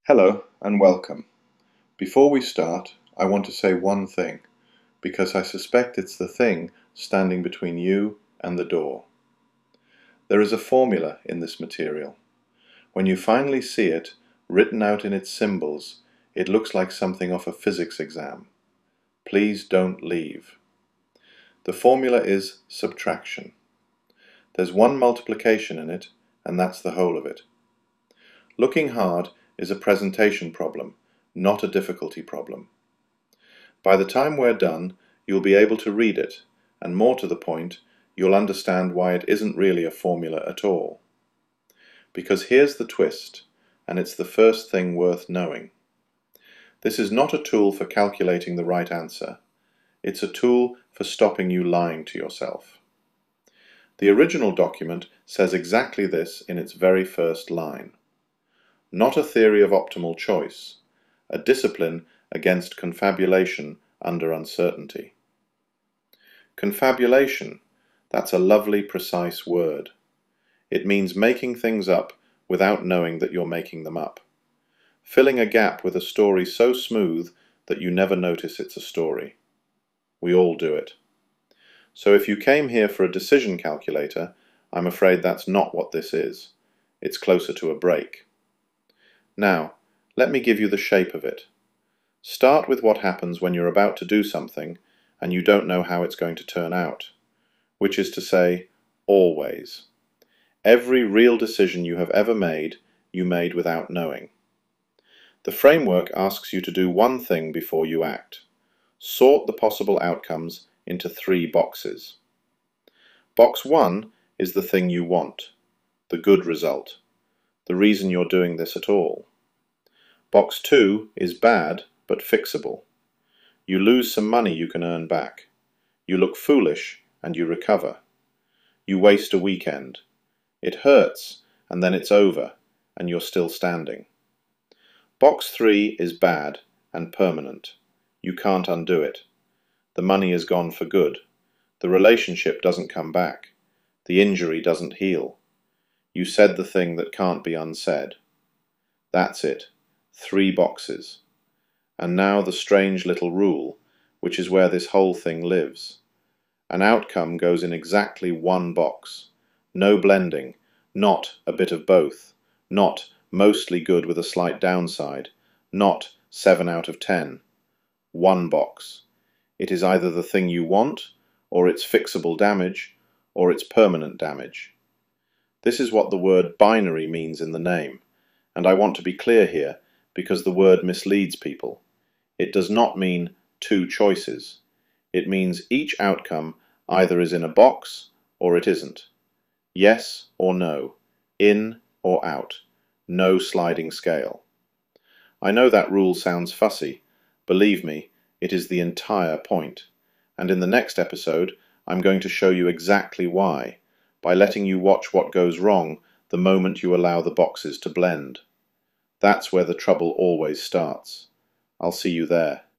Hello and welcome. Before we start, I want to say one thing, because I suspect it's the thing standing between you and the door. There is a formula in this material. When you finally see it, written out in its symbols, it looks like something off a physics exam. Please don't leave. The formula is subtraction. There's one multiplication in it, and that's the whole of it. Looking hard is a presentation problem, not a difficulty problem. By the time we're done, you'll be able to read it, and more to the point, you'll understand why it isn't really a formula at all. Because here's the twist, and it's the first thing worth knowing. This is not a tool for calculating the right answer. It's a tool for stopping you lying to yourself. The original document says exactly this in its very first line. Not a theory of optimal choice, a discipline against confabulation under uncertainty. Confabulation, that's a lovely, precise word. It means making things up without knowing that you're making them up. Filling a gap with a story so smooth that you never notice it's a story. We all do it. So if you came here for a decision calculator, I'm afraid that's not what this is. It's closer to a brake. Now, let me give you the shape of it. Start with what happens when you're about to do something and you don't know how it's going to turn out, which is to say, always. Every real decision you have ever made, you made without knowing. The framework asks you to do one thing before you act. Sort the possible outcomes into 3 boxes. Box 1 is the thing you want, the good result, the reason you're doing this at all. Box 2 is bad, but fixable. You lose some money you can earn back. You look foolish and you recover. You waste a weekend. It hurts and then it's over and you're still standing. Box 3 is bad and permanent. You can't undo it. The money is gone for good. The relationship doesn't come back. The injury doesn't heal. You said the thing that can't be unsaid. That's it. 3 boxes. And now the strange little rule, which is where this whole thing lives. An outcome goes in exactly 1 box. No blending, not a bit of both, not mostly good with a slight downside, not 7 out of 10. 1 box. It is either the thing you want, or it's fixable damage, or it's permanent damage. This is what the word binary means in the name, and I want to be clear here because the word misleads people. It does not mean 2 choices. It means each outcome either is in a box or it isn't. Yes or no, in or out, no sliding scale. I know that rule sounds fussy. Believe me, it is the entire point. And in the next episode, I'm going to show you exactly why, by letting you watch what goes wrong the moment you allow the boxes to blend. That's where the trouble always starts. I'll see you there.